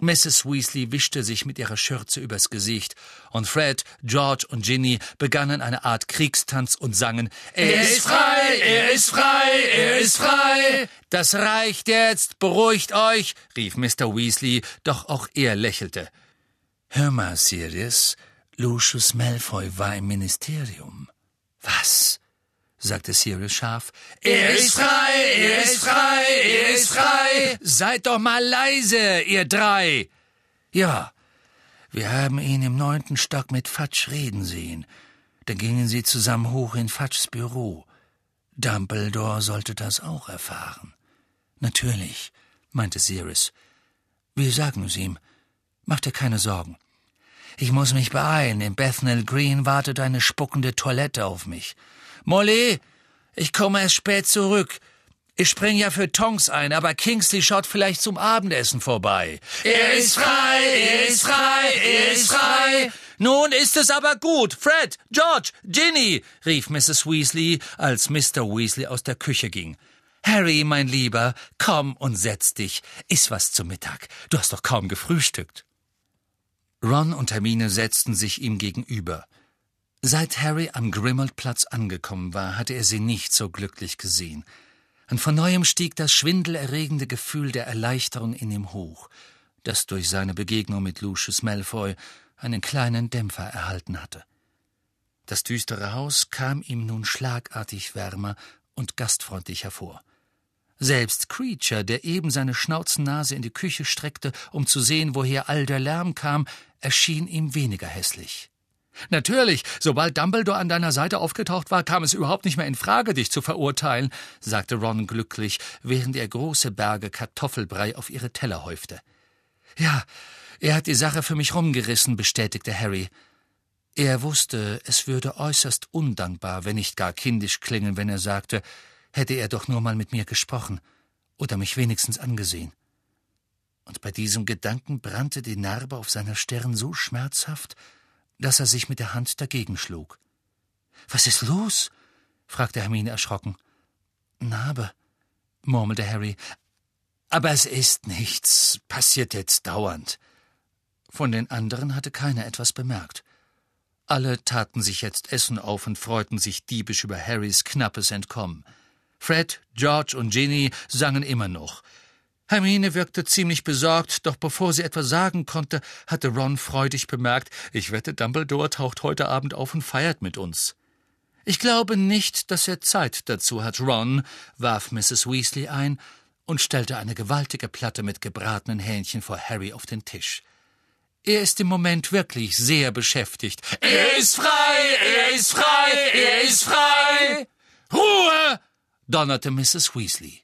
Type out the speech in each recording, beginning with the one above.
Mrs. Weasley wischte sich mit ihrer Schürze übers Gesicht, und Fred, George und Ginny begannen eine Art Kriegstanz und sangen »Er ist frei, er ist frei, er ist frei!« »Das reicht jetzt, beruhigt euch«, rief Mr. Weasley, doch auch er lächelte. »Hör mal, Sirius, Lucius Malfoy war im Ministerium.« »Was?« sagte Sirius scharf. »Er ist frei, er ist frei, er ist frei!« »Seid doch mal leise, ihr drei!« »Ja, wir haben ihn im 9. Stock mit Fudge reden sehen. Dann gingen sie zusammen hoch in Fudges Büro. Dumbledore sollte das auch erfahren.« »Natürlich«, meinte Sirius. »Wir sagen es ihm. Mach dir keine Sorgen. Ich muss mich beeilen. In Bethnal Green wartet eine spuckende Toilette auf mich. Molly, ich komme erst spät zurück. Ich spring ja für Tonks ein, aber Kingsley schaut vielleicht zum Abendessen vorbei.« »Er ist frei, er ist frei, er ist frei!« »Nun ist es aber gut. Fred, George, Ginny«, rief Mrs. Weasley, als Mr. Weasley aus der Küche ging. »Harry, mein Lieber, komm und setz dich. Iss was zum Mittag. Du hast doch kaum gefrühstückt.« Ron und Hermine setzten sich ihm gegenüber. Seit Harry am Grimmauld-Platz angekommen war, hatte er sie nicht so glücklich gesehen. Und von neuem stieg das schwindelerregende Gefühl der Erleichterung in ihm hoch, das durch seine Begegnung mit Lucius Malfoy einen kleinen Dämpfer erhalten hatte. Das düstere Haus kam ihm nun schlagartig wärmer und gastfreundlicher vor. Selbst Creature, der eben seine Schnauzennase in die Küche streckte, um zu sehen, woher all der Lärm kam, erschien ihm weniger hässlich. »Natürlich, sobald Dumbledore an deiner Seite aufgetaucht war, kam es überhaupt nicht mehr in Frage, dich zu verurteilen«, sagte Ron glücklich, während er große Berge Kartoffelbrei auf ihre Teller häufte. »Ja, er hat die Sache für mich rumgerissen«, bestätigte Harry. Er wusste, es würde äußerst undankbar, wenn nicht gar kindisch klingen, wenn er sagte, hätte er doch nur mal mit mir gesprochen oder mich wenigstens angesehen. Und bei diesem Gedanken brannte die Narbe auf seiner Stirn so schmerzhaft, dass er sich mit der Hand dagegen schlug. »Was ist los?« fragte Hermine erschrocken. »Narbe«, murmelte Harry. »Aber es ist nichts, passiert jetzt dauernd.« Von den anderen hatte keiner etwas bemerkt. Alle taten sich jetzt Essen auf und freuten sich diebisch über Harrys knappes Entkommen. Fred, George und Ginny sangen immer noch. Hermine wirkte ziemlich besorgt, doch bevor sie etwas sagen konnte, hatte Ron freudig bemerkt, »Ich wette, Dumbledore taucht heute Abend auf und feiert mit uns.« »Ich glaube nicht, dass er Zeit dazu hat, Ron«, warf Mrs. Weasley ein und stellte eine gewaltige Platte mit gebratenen Hähnchen vor Harry auf den Tisch. »Er ist im Moment wirklich sehr beschäftigt.« »Er ist frei! Er ist frei! Er ist frei!« »Ruhe!« donnerte Mrs. Weasley.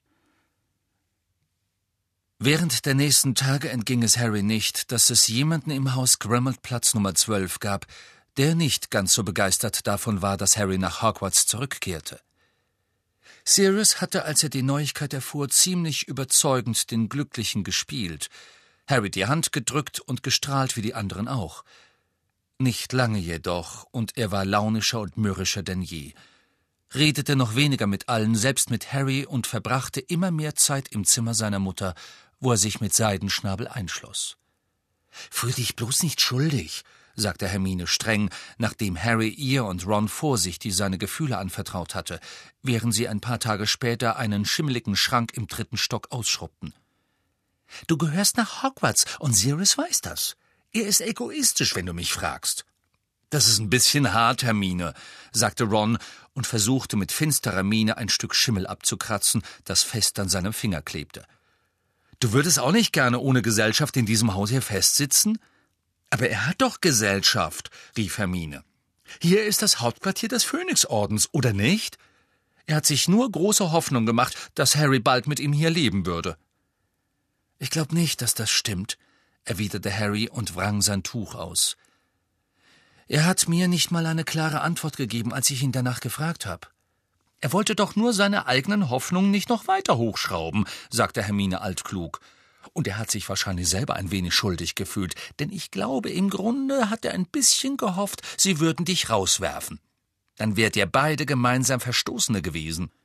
Während der nächsten Tage entging es Harry nicht, dass es jemanden im Haus Grimmauld-Platz Nummer 12 gab, der nicht ganz so begeistert davon war, dass Harry nach Hogwarts zurückkehrte. Sirius hatte, als er die Neuigkeit erfuhr, ziemlich überzeugend den Glücklichen gespielt, Harry die Hand gedrückt und gestrahlt wie die anderen auch. Nicht lange jedoch, und er war launischer und mürrischer denn je. Redete noch weniger mit allen, selbst mit Harry, und verbrachte immer mehr Zeit im Zimmer seiner Mutter, wo er sich mit Seidenschnabel einschloss. »Fühl dich bloß nicht schuldig«, sagte Hermine streng, nachdem Harry ihr und Ron vorsichtig seine Gefühle anvertraut hatte, während sie ein paar Tage später einen schimmeligen Schrank im 3. Stock ausschrubbten. »Du gehörst nach Hogwarts, und Sirius weiß das. Er ist egoistisch, wenn du mich fragst.« »Das ist ein bisschen hart, Hermine«, sagte Ron und versuchte mit finsterer Miene ein Stück Schimmel abzukratzen, das fest an seinem Finger klebte. »Du würdest auch nicht gerne ohne Gesellschaft in diesem Haus hier festsitzen?« »Aber er hat doch Gesellschaft«, rief Hermine. »Hier ist das Hauptquartier des Phönixordens, oder nicht? Er hat sich nur große Hoffnung gemacht, dass Harry bald mit ihm hier leben würde.« »Ich glaube nicht, dass das stimmt«, erwiderte Harry und wrang sein Tuch aus. »Er hat mir nicht mal eine klare Antwort gegeben, als ich ihn danach gefragt habe.« »Er wollte doch nur seine eigenen Hoffnungen nicht noch weiter hochschrauben«, sagte Hermine altklug. »Und er hat sich wahrscheinlich selber ein wenig schuldig gefühlt, denn ich glaube, im Grunde hat er ein bisschen gehofft, sie würden dich rauswerfen. Dann wärt ihr beide gemeinsam Verstoßene gewesen.«